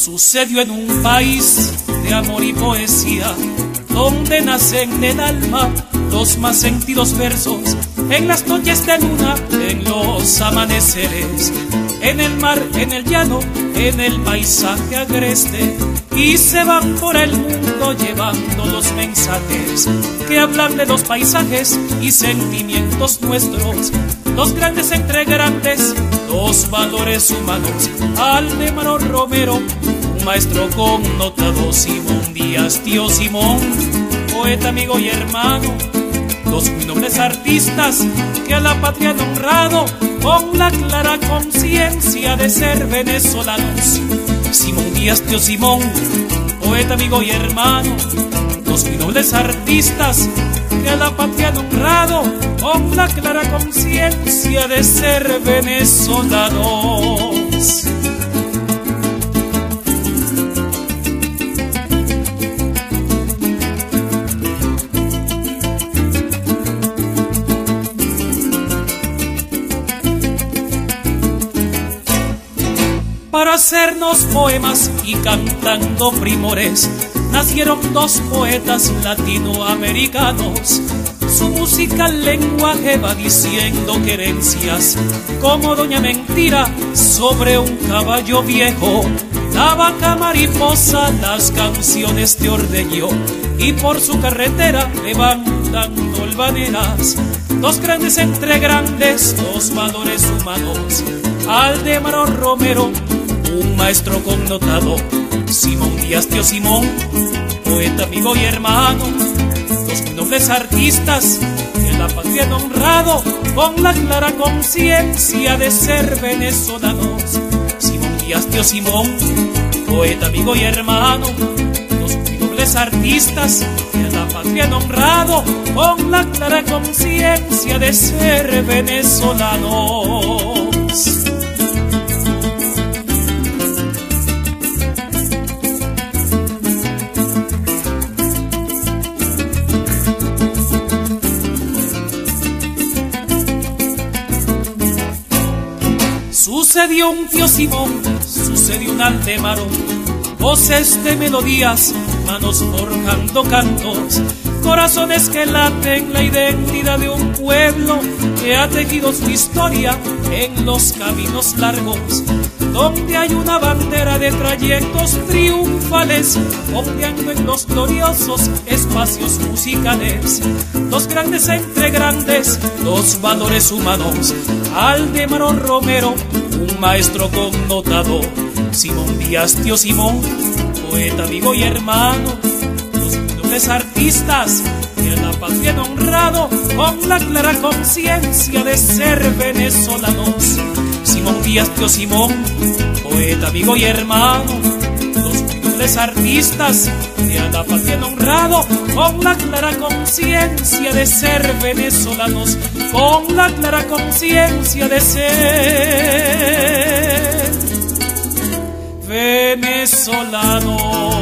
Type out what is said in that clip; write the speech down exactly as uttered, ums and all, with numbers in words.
Sucedió en un país de amor y poesía, donde nacen del alma los más sentidos versos, en las noches de luna, en los amaneceres, en el mar, en el llano, en el paisaje agreste, y se van por el mundo llevando los mensajes que hablan de los paisajes y sentimientos nuestros, los grandes entre grandes, los valores humanos. Aldemaro Romero, un maestro connotado, Simón Díaz, tío Simón, poeta, amigo y hermano, dos muy nobles artistas que a la patria han honrado con la clara conciencia de ser venezolanos. Simón Díaz, tío Simón, poeta, amigo y hermano, dos muy nobles artistas que a la patria han honrado con la clara conciencia de ser venezolanos. Para hacernos poemas y cantando primores, nacieron dos poetas latinoamericanos. Su música al lenguaje va diciendo querencias, como Doña Mentira sobre un caballo viejo. La vaca mariposa las canciones de Ordeño, y por su carretera levantan olvaneras. Dos grandes entre grandes, dos valores humanos. Aldemaro Romero, un maestro connotado, Simón Díaz, tío Simón, poeta, amigo y hermano, dos muy nobles artistas que la patria han honrado con la clara conciencia de ser venezolanos. Simón Díaz, tío Simón, poeta, amigo y hermano, dos muy nobles artistas que la patria han honrado con la clara conciencia de ser venezolanos. Sucedió un tío Simón, sucedió un Aldemaro, voces de melodías, manos forjando cantos, corazones que laten la identidad de un pueblo que ha tejido su historia en los caminos largos, donde hay una bandera de trayectos triunfales, ondeando en los gloriosos espacios musicales. Dos grandes entre grandes, dos valores humanos. Aldemaro Romero, un maestro connotado, Simón Díaz, tío Simón, poeta, amigo y hermano, dos nobles artistas que a la patria han honrado con la clara conciencia de ser venezolanos. Simón Díaz, tío Simón, poeta, amigo y hermano, dos nobles artistas que a la patria han honrado con la clara conciencia de ser venezolanos, con la clara conciencia de ser venezolanos.